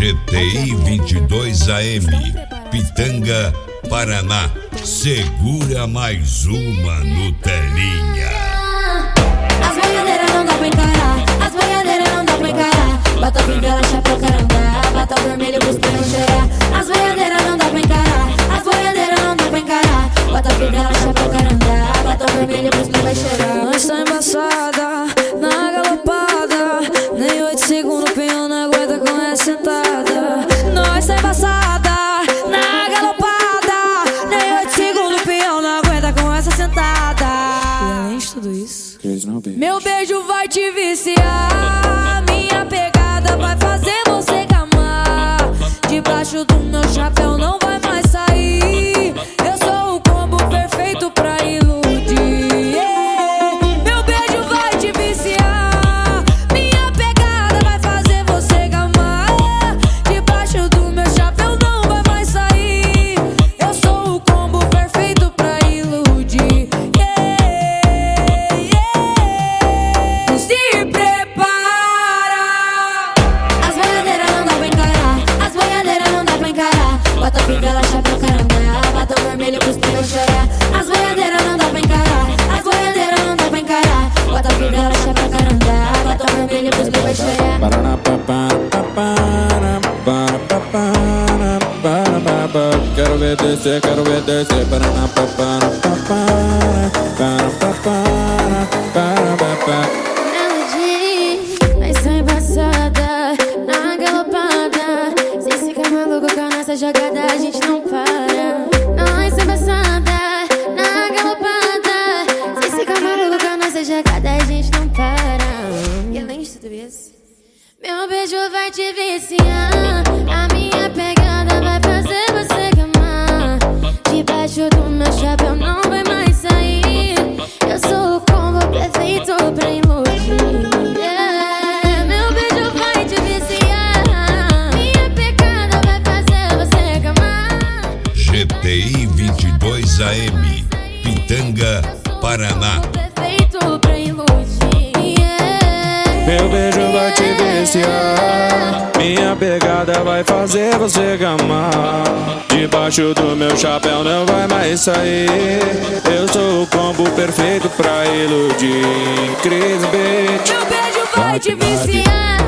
GTI 22 AM, Pitanga, Paraná. Segura mais uma no telinha. As boiadeiras não dá pra encarar, as boiadeiras não dá pra encarar. Bota fivela, chapéu, carandá, bota vermelho pros peões cheirar. As boiadeiras não dá pra encarar, as boiadeiras não dá pra encarar. Bota fivela, chapéu, carandá, bota vermelho pros peões cheirar. Nós tá embaçada, na galopada, nem 8 segundos o peão não aguenta com essa sentada. Nós tá embaçada, na galopada, nem 8 segundos o peão não aguenta com essa sentada. E além de tudo isso, meu beijo vai te viciar, minha pegada vai fazer você gamar. Debaixo do meu chapéu não vai mais sair. Eu sou o combo perfeito pra iludir. Meu beijo vai te viciar, minha pegada vai fazer você gamar. Debaixo do meu chapéu não vai mais sair. Eu sou o combo perfeito pra iludir. Se prepara. As boiadeiras não dá pra encarar, as boiadeiras não dá pra encarar. Bota fivela, chapéu, carandá, bota vermelho pros peões chorar. As boiadeiras não dá pra encarar, as boiadeiras não dá pra encarar. Bota fivela, chapéu, carandá, bota vermelho pros peões chorar. Quero ver descer, quero ver descer. Nós tá embaçada, na galopada. Cê fica maluco com a nossa jogada, a gente não para. Nós tá embaçada, na galopada. Cê fica maluco com a nossa jogada, a gente não para. E além de tudo isso, meu beijo vai te viciar, a minha pegada vai fazer você gamar. Debaixo do meu chapéu não vai mais sair. Eu sou o combo perfeito pra iludir. Meu beijo vai te viciar, minha pegada vai fazer você gamar. GTI 22 AM, Pitanga, Paraná. Perfeito pra iludir. Meu beijo vai te viciar, minha pegada vai fazer você gamar. Debaixo do meu chapéu não vai mais sair. Eu sou o combo perfeito pra iludir. Cris Beat. Meu beijo vai te viciar.